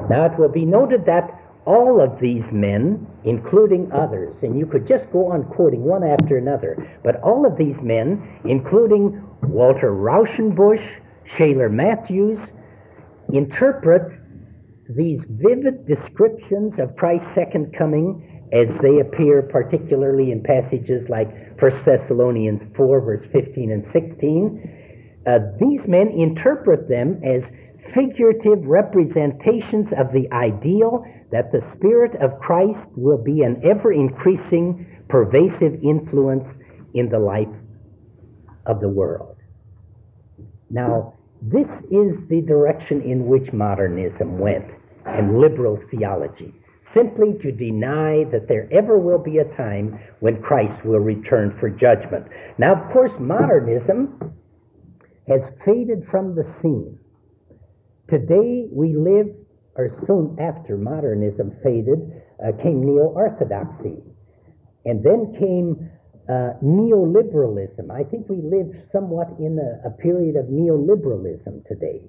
Now, it will be noted that all of these men, including others, and you could just go on quoting one after another, but all of these men, including Walter Rauschenbusch, Shaler Matthews, interpret these vivid descriptions of Christ's second coming as they appear particularly in passages like 1 Thessalonians 4, verse 15 and 16. These men interpret them as figurative representations of the ideal that the Spirit of Christ will be an ever-increasing, pervasive influence in the life of the world. Now, this is the direction in which modernism went, and liberal theology, simply to deny that there ever will be a time when Christ will return for judgment. Now, of course, modernism has faded from the scene. Today we live, or soon after modernism faded, came neo-orthodoxy. And then came neoliberalism. I think we live somewhat in a period of neoliberalism today.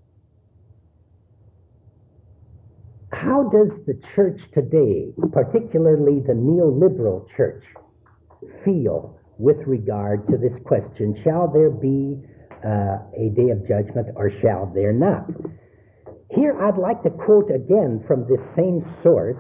How does the church today, particularly the neoliberal church, feel with regard to this question? Shall there be a day of judgment, or shall there not? Here I'd like to quote again from this same source,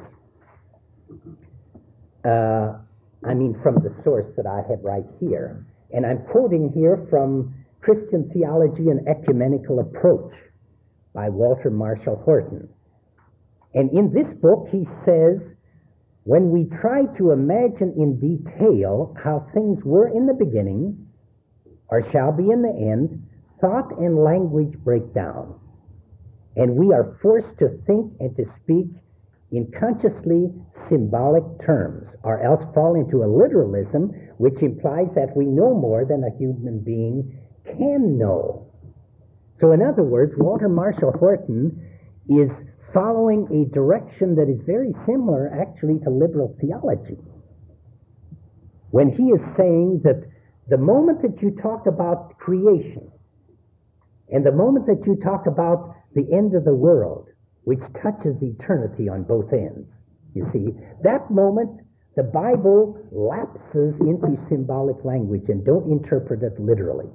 from the source that I have right here. And I'm quoting here from Christian Theology and Ecumenical Approach by Walter Marshall Horton. And in this book he says, when we try to imagine in detail how things were in the beginning, or shall be in the end, thought and language break down, and we are forced to think and to speak in consciously symbolic terms, or else fall into a literalism which implies that we know more than a human being can know. So in other words, Walter Marshall Horton is following a direction that is very similar actually to liberal theology, when he is saying that the moment that you talk about creation, and the moment that you talk about the end of the world, which touches eternity on both ends, you see, that moment the Bible lapses into symbolic language and don't interpret it literally.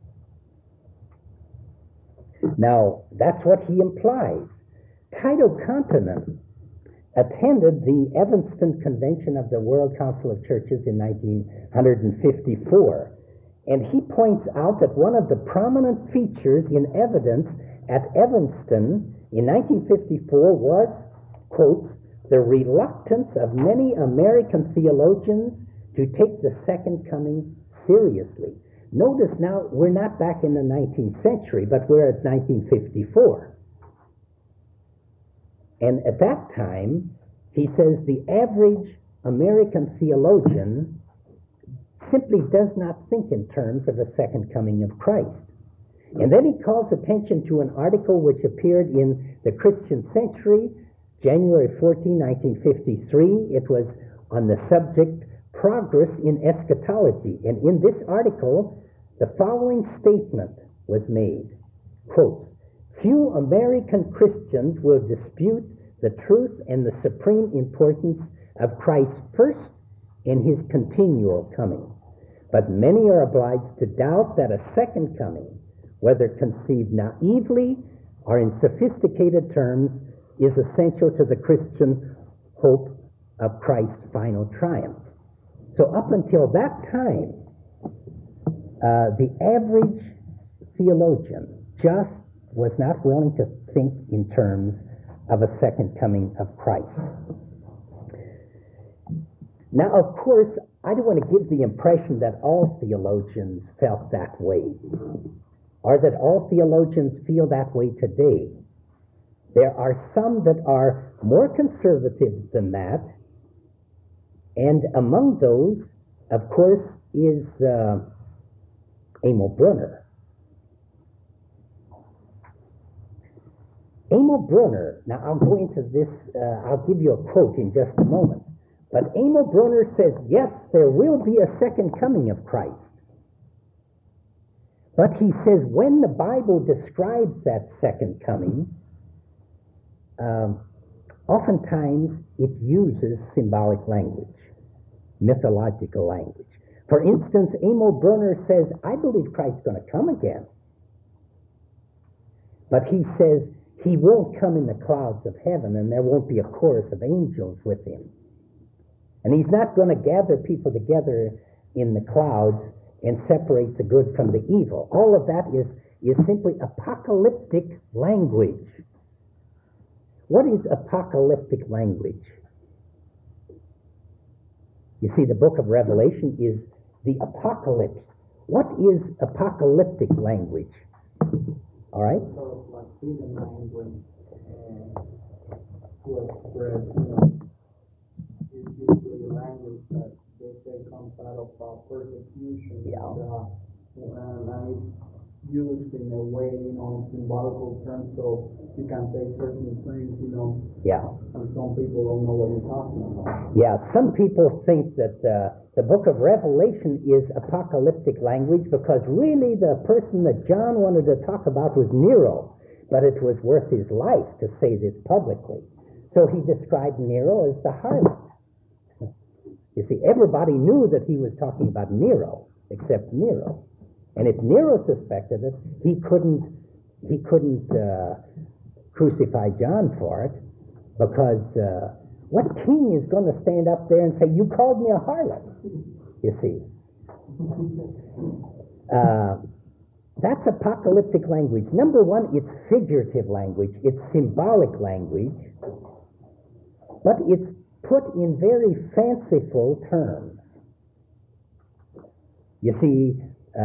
Now, that's what he implies. Tito Kontanen attended the Evanston Convention of the World Council of Churches in 1954, and he points out that one of the prominent features in evidence at Evanston in 1954 was, quote, the reluctance of many American theologians to take the second coming seriously. Notice now, we're not back in the 19th century, but we're at 1954. And at that time, he says the average American theologian simply does not think in terms of a second coming of Christ. And then he calls attention to an article which appeared in the Christian Century, January 14, 1953. It was on the subject, Progress in Eschatology. And in this article, the following statement was made, quote, few American Christians will dispute the truth and the supreme importance of Christ's first and his continual coming. But many are obliged to doubt that a second coming, whether conceived naively or in sophisticated terms, is essential to the Christian hope of Christ's final triumph. So up until that time, the average theologian just was not willing to think in terms of a second coming of Christ. Now, of course, I don't want to give the impression that all theologians felt that way, or that all theologians feel that way today. There are some that are more conservative than that, and among those, of course, is Emil Brunner. Emil Brunner, now I'll go into this, I'll give you a quote in just a moment, but Emil Brunner says, yes, there will be a second coming of Christ. But he says when the Bible describes that second coming, oftentimes it uses symbolic language, mythological language. For instance, Emil Brunner says, I believe Christ's going to come again. But he says he won't come in the clouds of heaven and there won't be a chorus of angels with him. And he's not going to gather people together in the clouds and separate the good from the evil. All of that is simply apocalyptic language. What is apocalyptic language? You see, the book of Revelation is the apocalypse. What is apocalyptic language? All right? So, like heathen language to express, is usually language that they say comes out of persecution. Yeah. And it's used in a way, symbolical terms, so you can say certain things, Yeah. and some people don't know what you're talking about. Yeah, some people think that the book of Revelation is apocalyptic language because really the person that John wanted to talk about was Nero, but it was worth his life to say this publicly. So he described Nero as the harlot. You see, everybody knew that he was talking about Nero, except Nero. And if Nero suspected it, he couldn't crucify John for it, because what king is going to stand up there and say, you called me a harlot? You see. That's apocalyptic language. Number one, it's figurative language. It's symbolic language. But it's put in very fanciful terms. You see,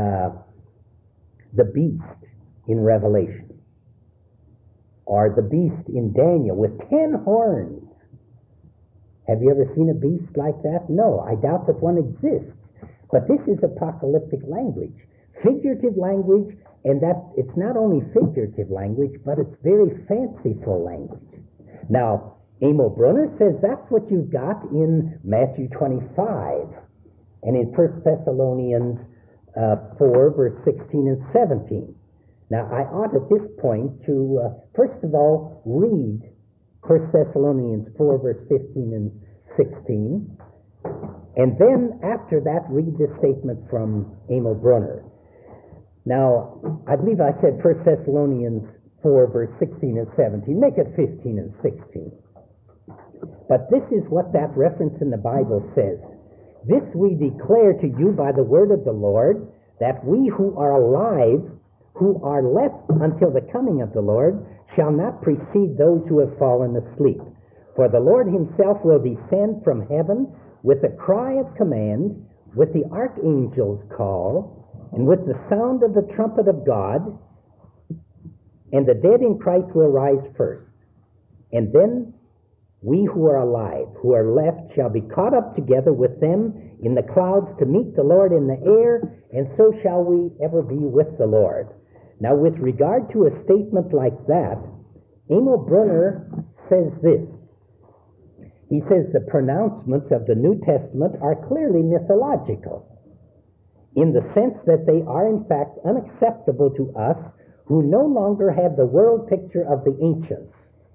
the beast in Revelation, or the beast in Daniel with 10 horns. Have you ever seen a beast like that? No, I doubt that one exists. But this is apocalyptic language, figurative language, and that it's not only figurative language, but it's very fanciful language. Now, Emil Brunner says that's what you've got in Matthew 25 and in 1 Thessalonians 4, verse 16 and 17. Now, I ought at this point to, first of all, read 1 Thessalonians 4, verse 15 and 16, and then after that, read this statement from Emil Brunner. Now, I believe I said 1 Thessalonians 4, verse 16 and 17. Make it 15 and 16. But this is what that reference in the Bible says. This we declare to you by the word of the Lord, that we who are alive, who are left until the coming of the Lord, shall not precede those who have fallen asleep. For the Lord himself will descend from heaven with a cry of command, with the archangel's call, and with the sound of the trumpet of God, and the dead in Christ will rise first. And then we who are alive, who are left, shall be caught up together with them in the clouds to meet the Lord in the air, and so shall we ever be with the Lord. Now, with regard to a statement like that, Emil Brunner says this. He says the pronouncements of the New Testament are clearly mythological, in the sense that they are in fact unacceptable to us who no longer have the world picture of the ancients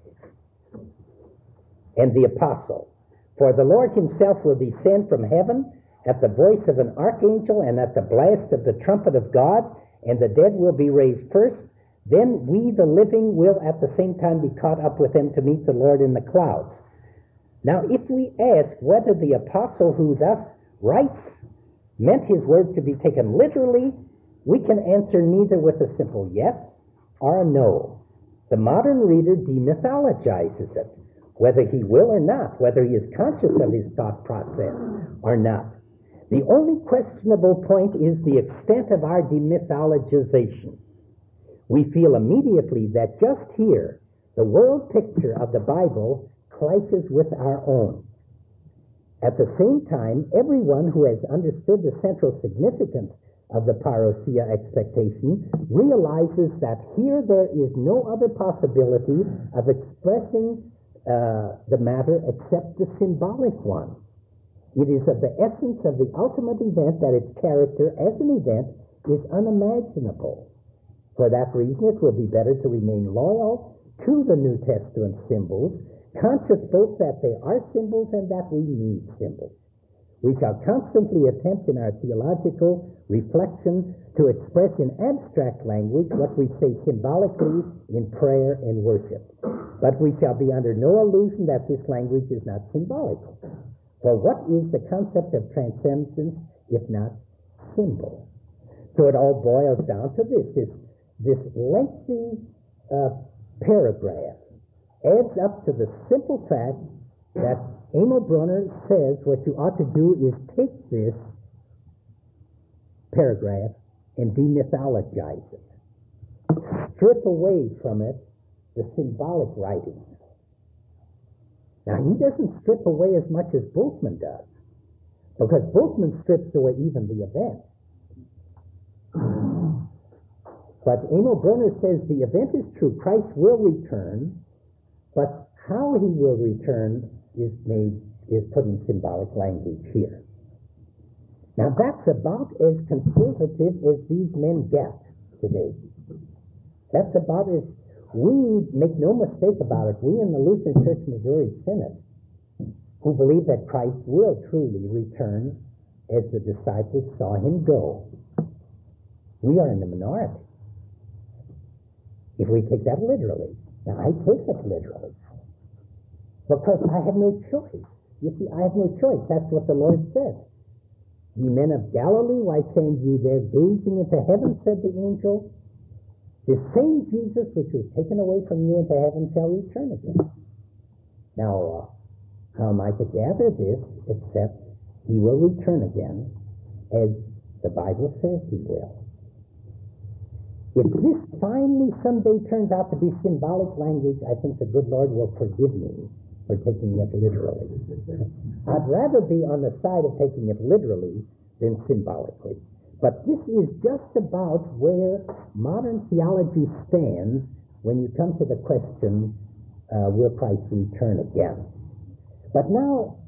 and the apostle. For the Lord himself will descend from heaven at the voice of an archangel and at the blast of the trumpet of God, and the dead will be raised first. Then we, the living, will at the same time be caught up with them to meet the Lord in the clouds. Now, if we ask whether the apostle who thus writes meant his words to be taken literally, we can answer neither with a simple yes or a no. The modern reader demythologizes it, whether he will or not, whether he is conscious of his thought process or not. The only questionable point is the extent of our demythologization. We feel immediately that just here, the world picture of the Bible clashes with our own. At the same time, everyone who has understood the central significance of the parousia expectation realizes that here there is no other possibility of expressing the matter except the symbolic one. It is of the essence of the ultimate event that its character as an event is unimaginable. For that reason, it will be better to remain loyal to the New Testament symbols, conscious both that they are symbols and that we need symbols. We shall constantly attempt in our theological reflection to express in abstract language what we say symbolically in prayer and worship. But we shall be under no illusion that this language is not symbolical. For what is the concept of transcendence if not symbol? So it all boils down to this lengthy paragraph adds up to the simple fact that Emil Brunner says what you ought to do is take this paragraph and demythologize it. Strip away from it the symbolic writings. Now, he doesn't strip away as much as Bultmann does, because Bultmann strips away even the event. But Emil Brunner says the event is true. Christ will return, but how he will return is put in symbolic language here. Now that's about as conservative as these men get today. That's about as, we make no mistake about it, we in the Lutheran Church Missouri Synod, who believe that Christ will truly return as the disciples saw him go, we are in the minority. If we take that literally. Now I take it literally, because I have no choice. You see, I have no choice. That's what the Lord said. Ye men of Galilee, why stand ye there gazing into heaven, said the angel. The same Jesus which was taken away from you into heaven shall return again. Now, how am I to gather this except he will return again as the Bible says he will? If this finally someday turns out to be symbolic language, I think the good Lord will forgive me for taking it literally. I'd rather be on the side of taking it literally than symbolically. But this is just about where modern theology stands when you come to the question, will Christ return again? But now,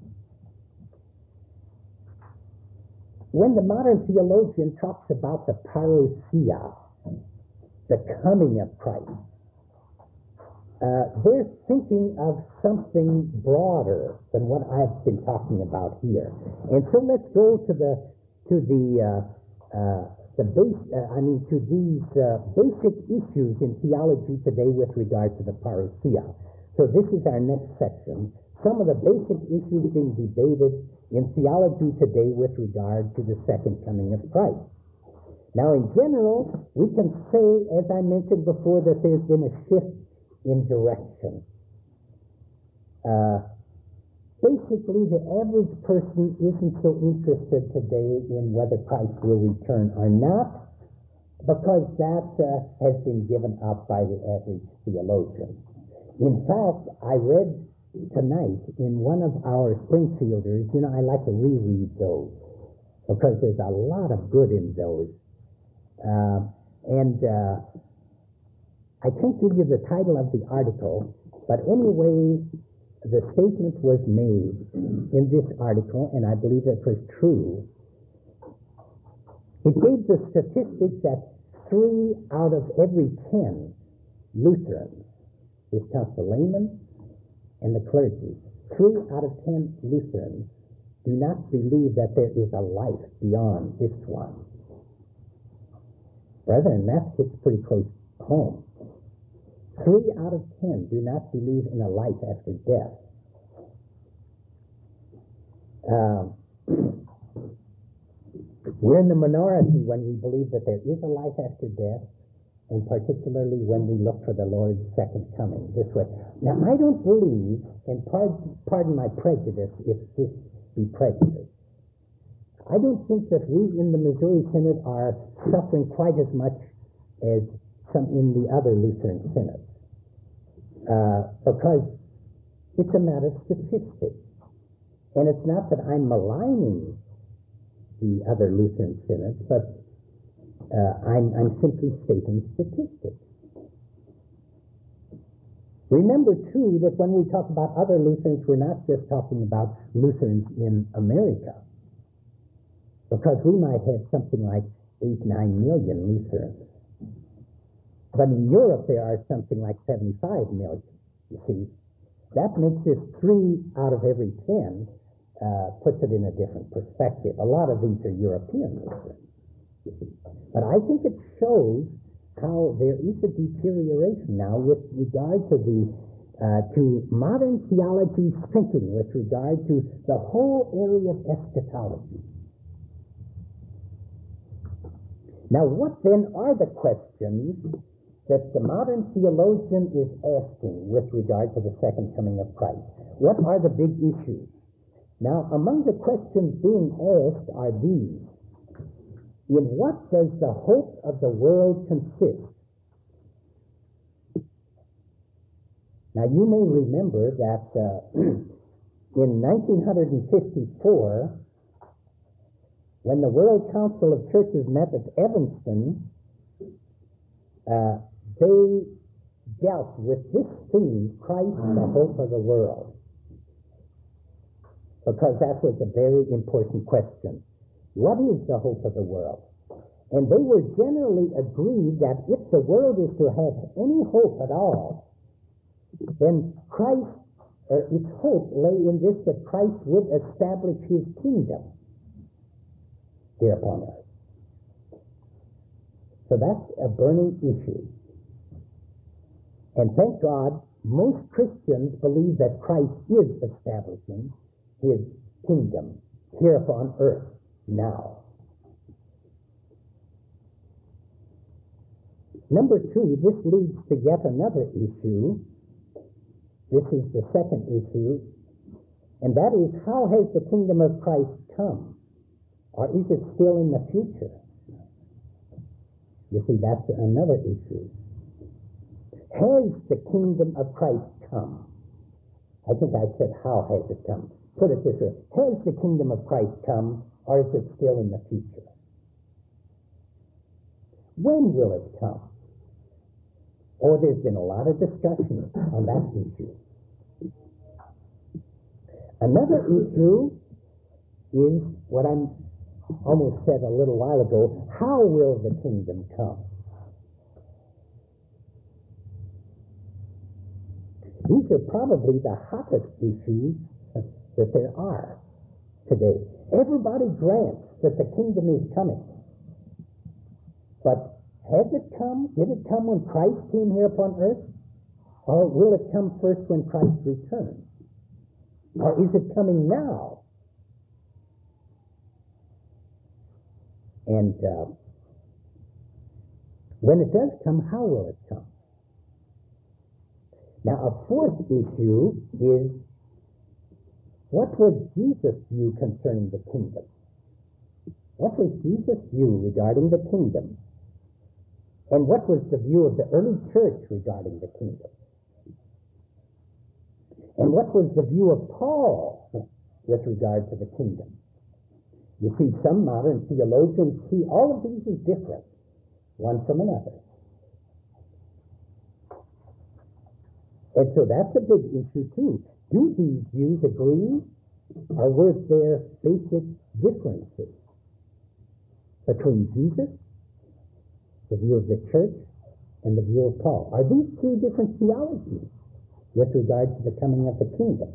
when the modern theologian talks about the parousia, the coming of Christ, they're thinking of something broader than what I've been talking about here. And so let's go to these basic issues in theology today with regard to the parousia. So this is our next section. Some of the basic issues being debated in theology today with regard to the second coming of Christ. Now, in general, we can say, as I mentioned before, that there's been a shift in direction. Basically, the average person isn't so interested today in whether Christ will return or not, because that has been given up by the average theologian. In fact, I read tonight in one of our Springfielders, I like to reread those, because there's a lot of good in those. I can't give you the title of the article, but anyway, the statement was made in this article, and I believe it was true. It gave the statistics that 3 out of every 10 Lutherans, this counts the laymen and the clergy, 3 out of 10 Lutherans do not believe that there is a life beyond this one. Brethren, that hits pretty close home. 3 out of 10 do not believe in a life after death. We're in the minority when we believe that there is a life after death, and particularly when we look for the Lord's second coming this way. Now, I don't believe, and pardon my prejudice if this be prejudice, I don't think that we in the Missouri Synod are suffering quite as much as some in the other Lutheran synods, because it's a matter of statistics. And it's not that I'm maligning the other Lutheran synods, but I'm simply stating statistics. Remember, too, that when we talk about other Lutherans, we're not just talking about Lutherans in America, because we might have something like 8-9 million Lutherans. But in Europe, there are something like 75 million, you see. That makes this 3 out of every 10, puts it in a different perspective. A lot of these are European Lutherans, you see. But I think it shows how there is a deterioration now with regard to to modern theology's thinking with regard to the whole area of eschatology. Now, what then are the questions that the modern theologian is asking with regard to the second coming of Christ? What are the big issues? Now, among the questions being asked are these. In what does the hope of the world consist? Now, you may remember that in 1954, when the World Council of Churches met at Evanston, they dealt with this theme, Christ, the hope of the world, because that was a very important question. What is the hope of the world? And they were generally agreed that if the world is to have any hope at all, then Christ, its hope lay in this, that Christ would establish his kingdom here upon earth. So that's a burning issue. And thank God, most Christians believe that Christ is establishing his kingdom here upon earth now. Number 2, this leads to yet another issue. This is the second issue, and that is, how has the kingdom of Christ come? Or is it still in the future? You see, that's another issue. Has the kingdom of Christ come? I think I said, how has it come? Put it this way. Has the kingdom of Christ come, or is it still in the future? When will it come? Oh, there's been a lot of discussion on that issue. Another issue is what I almost said a little while ago. How will the kingdom come? These are probably the hottest issues that there are today. Everybody grants that the kingdom is coming. But has it come? Did it come when Christ came here upon earth? Or will it come first when Christ returns? Or is it coming now? And when it does come, how will it come? Now, a fourth issue is, what was Jesus' view concerning the kingdom? What was Jesus' view regarding the kingdom? And what was the view of the early church regarding the kingdom? And what was the view of Paul with regard to the kingdom? You see, some modern theologians see all of these as different, one from another. And so that's a big issue too. Do these views agree, or were there basic differences between Jesus, the view of the church, and the view of Paul? Are these two different theologies with regard to the coming of the kingdom?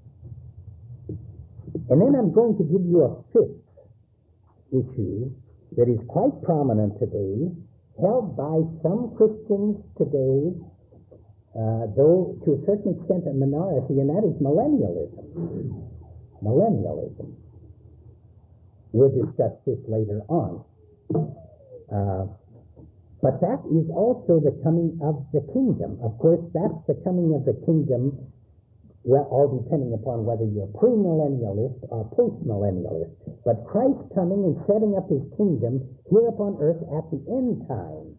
And then I'm going to give you a fifth issue that is quite prominent today, held by some Christians today, though to a certain extent a minority, and that is millennialism. Millennialism. We'll discuss this later on. But that is also the coming of the kingdom. Of course, that's the coming of the kingdom, well, all depending upon whether you're premillennialist or postmillennialist. But Christ coming and setting up his kingdom here upon earth at the end time,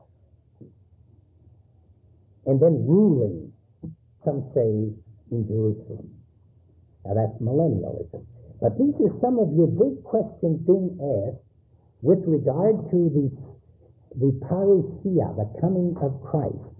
and then ruling, some say, in Jerusalem. Now that's millennialism. But these are some of your big questions being asked with regard to the parousia, the coming of Christ.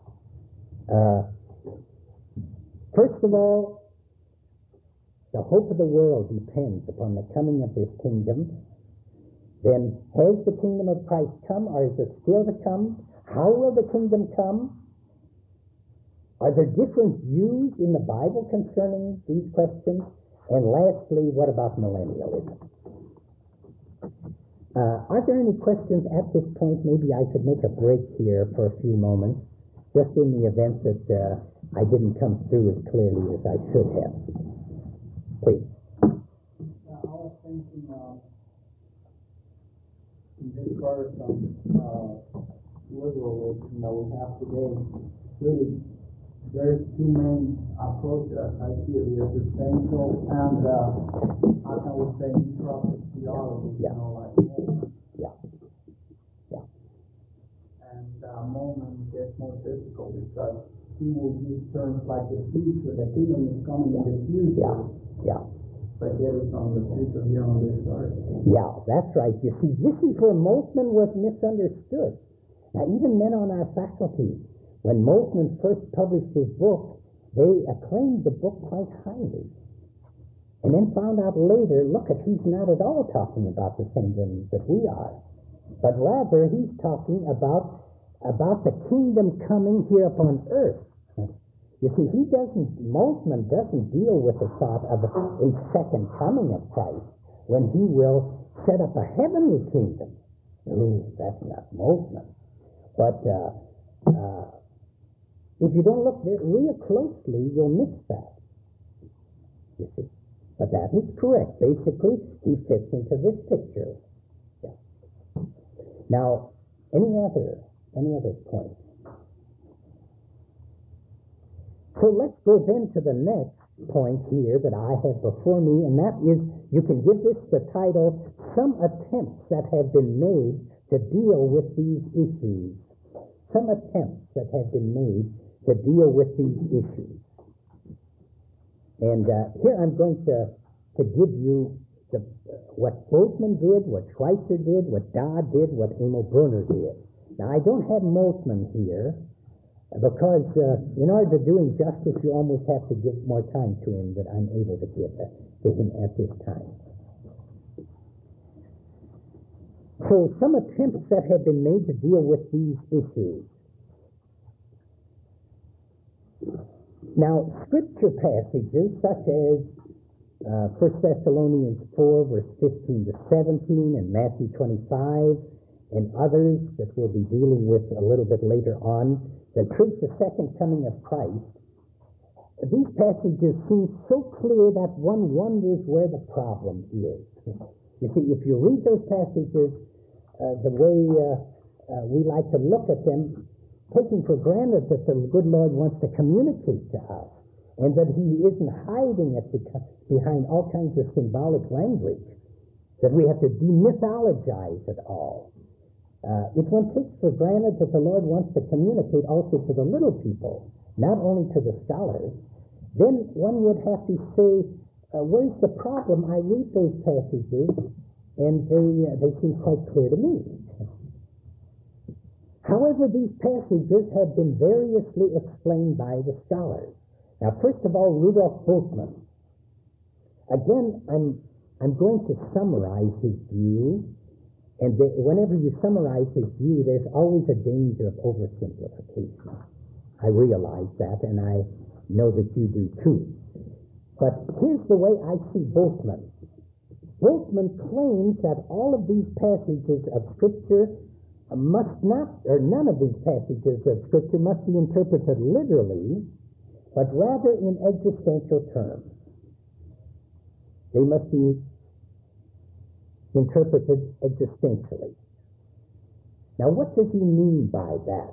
First of all, the hope of the world depends upon the coming of this kingdom. Then, has the kingdom of Christ come, or is it still to come? How will the kingdom come? Are there different views in the Bible concerning these questions? And lastly, what about millennialism? Are there any questions at this point? Maybe I could make a break here for a few moments, just in the event that I didn't come through as clearly as I should have. Please. I was thinking in this part from liberalism that we have today, really, there's two main approaches I see it. There's essential and how can we say disruptive theology, Yeah. like Moltmann. Yeah. Yeah. And Moltmann gets more difficult because he will use terms like the future, the kingdom is coming in the future. Yeah. But yet it's on the future here on this earth. Yeah, that's right. You see, this is where Moltmann was misunderstood. Now, even men on our faculty, when Moltmann first published his book, they acclaimed the book quite highly. And then found out later, look, he's not at all talking about the same things that we are. But rather, he's talking about the kingdom coming here upon earth. You see, Moltmann doesn't deal with the thought of a second coming of Christ when he will set up a heavenly kingdom. No, that's not Moltmann. But if you don't look real closely, you'll miss that. You see. But that is correct. Basically, he fits into this picture. Yeah. Now, any other points? So let's go then to the next point here that I have before me, and that is, you can give this the title, Some Attempts That Have Been Made to Deal with These Issues. Some attempts that have been made to deal with these issues. And here I'm going to give you what Moltmann did, what Schweitzer did, what Dodd did, what Emil Brunner did. Now, I don't have Moltmann here, because in order to do him justice, you almost have to give more time to him than I'm able to give to him at this time. So, some attempts that have been made to deal with these issues. Now, scripture passages such as 1 Thessalonians 4, verse 15 to 17, and Matthew 25, and others that we'll be dealing with a little bit later on, that treat the second coming of Christ, these passages seem so clear that one wonders where the problem is. You see, if you read those passages the way we like to look at them, taking for granted that the good Lord wants to communicate to us, and that he isn't hiding it behind all kinds of symbolic language, that we have to demythologize it all. If one takes for granted that the Lord wants to communicate also to the little people, not only to the scholars, then one would have to say, where's the problem? I read those passages, and they seem quite clear to me. However, these passages have been variously explained by the scholars. Now, first of all, Rudolf Bultmann. Again, I'm going to summarize his view, and whenever you summarize his view, there's always a danger of oversimplification. I realize that, and I know that you do too. But here's the way I see Bultmann. Bultmann claims that all of these passages of Scripture must not, or none of these passages of Scripture must be interpreted literally, but rather in existential terms. They must be interpreted existentially. Now, what does he mean by that?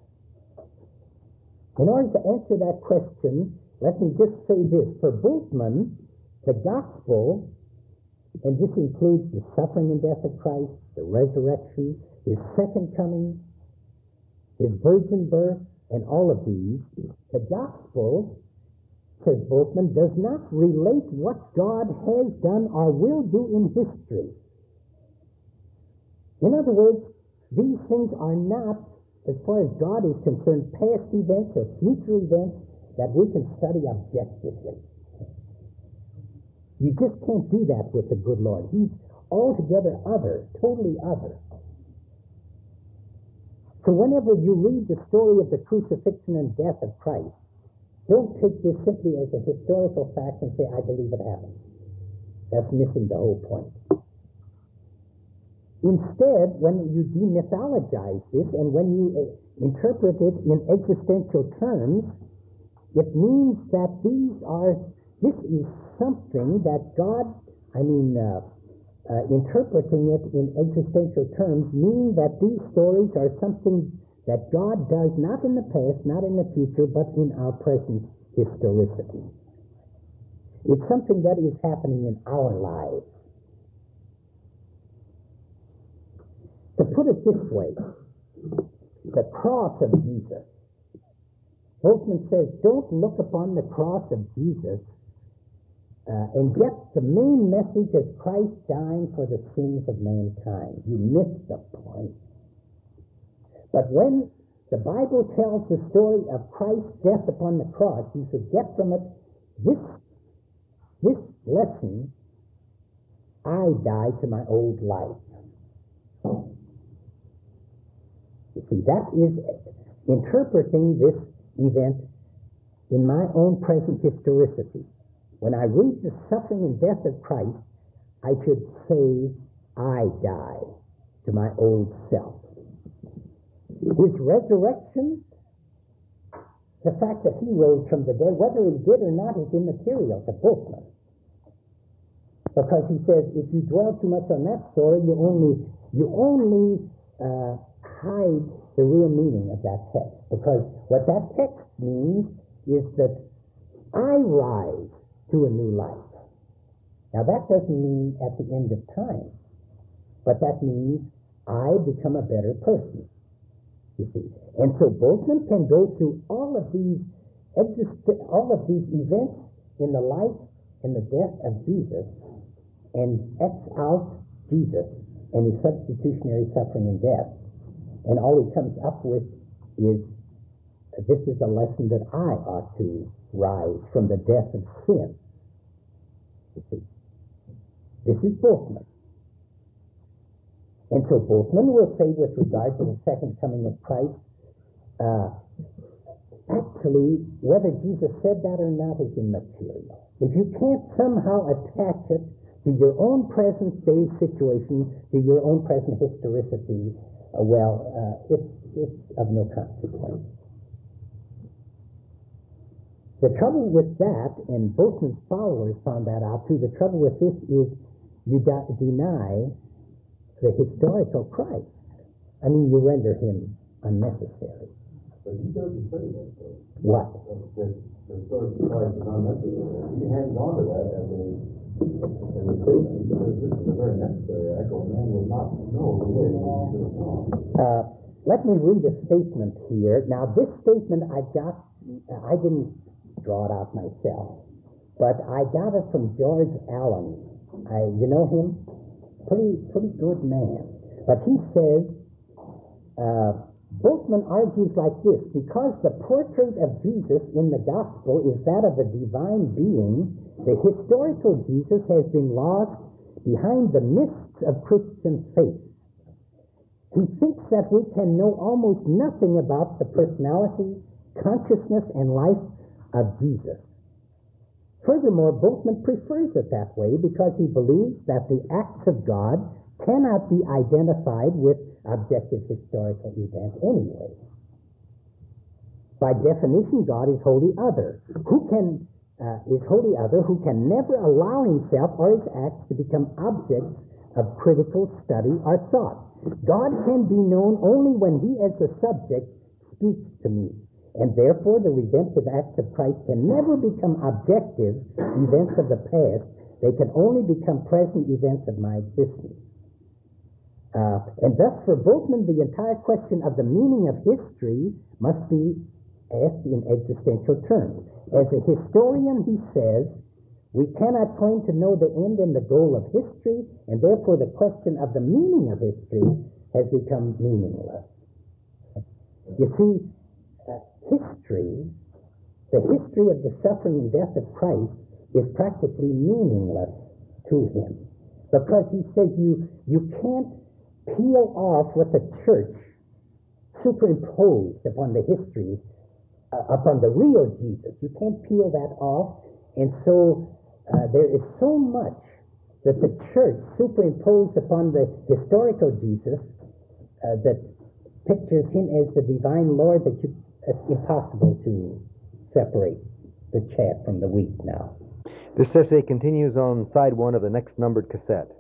In order to answer that question, let me just say this. For Bultmann, the gospel, and this includes the suffering and death of Christ, the resurrection, his second coming, his virgin birth, and all of these, the gospel, says Bultmann, does not relate what God has done or will do in history. In other words, these things are not, as far as God is concerned, past events or future events that we can study objectively. You just can't do that with the good Lord. He's altogether other, totally other. So whenever you read the story of the crucifixion and death of Christ, don't take this simply as a historical fact and say, I believe it happened. That's missing the whole point. Instead, when you demythologize this and when you interpret it in existential terms, it means that this is something that God, interpreting it in existential terms mean that these stories are something that God does not in the past, not in the future, but in our present historicity. It's something that is happening in our lives. To put it this way, the cross of Jesus. Boltzmann says, don't look upon the cross of Jesus and get the main message as Christ dying for the sins of mankind. You miss the point. But when the Bible tells the story of Christ's death upon the cross, you should get from it this lesson: I die to my old life. You see, that is interpreting this event in my own present historicity. When I read the suffering and death of Christ, I should say, I die to my old self. His resurrection, the fact that he rose from the dead, whether he did or not, is immaterial to Boltzmann. Because he says, if you dwell too much on that story, you only hide the real meaning of that text. Because what that text means is that I rise to a new life. Now that doesn't mean at the end of time, but that means I become a better person, you see. And so Boltzmann can go through all of these events in the life and the death of Jesus and X out Jesus and his substitutionary suffering and death. And all he comes up with is, this is a lesson that I ought to rise from the death of sin. You see, this is Boltzmann. And so Boltzmann will say with regard to the second coming of Christ, actually, whether Jesus said that or not is immaterial. If you can't somehow attach it to your own present day situation, to your own present historicity, it's of no consequence. The trouble with that, and Boltzmann's followers found that out too, the trouble with this is you deny the historical Christ. I mean, you render him unnecessary. But he doesn't say that, though. What? That the historical Christ is unnecessary. He hangs on to that as a statement. He says this is a very necessary act, or man will not know the way he should have gone. Let me read a statement here. Now, this statement I didn't draw it out myself, but I got it from George Allen. You know him? Pretty good man. But he says, Boltzmann argues like this: because the portrait of Jesus in the gospel is that of a divine being, the historical Jesus has been lost behind the mists of Christian faith. He thinks that we can know almost nothing about the personality, consciousness, and life of Jesus. Furthermore, Boltzmann prefers it that way because he believes that the acts of God cannot be identified with objective historical events anyway. By definition, God is wholly other. Who can never allow himself or his acts to become objects of critical study or thought. God can be known only when he as a subject speaks to me. And therefore, the redemptive acts of Christ can never become objective events of the past. They can only become present events of my existence. And thus, for Boltzmann, the entire question of the meaning of history must be asked in existential terms. As a historian, he says, we cannot claim to know the end and the goal of history, and therefore the question of the meaning of history has become meaningless. You see, the history of the suffering and death of Christ is practically meaningless to him. Because he says you can't peel off what the church superimposed upon the history, upon the real Jesus. You can't peel that off. And so there is so much that the church superimposed upon the historical Jesus that pictures him as the divine Lord that it's impossible to separate the chaff from the wheat now. This essay continues on side one of the next numbered cassette.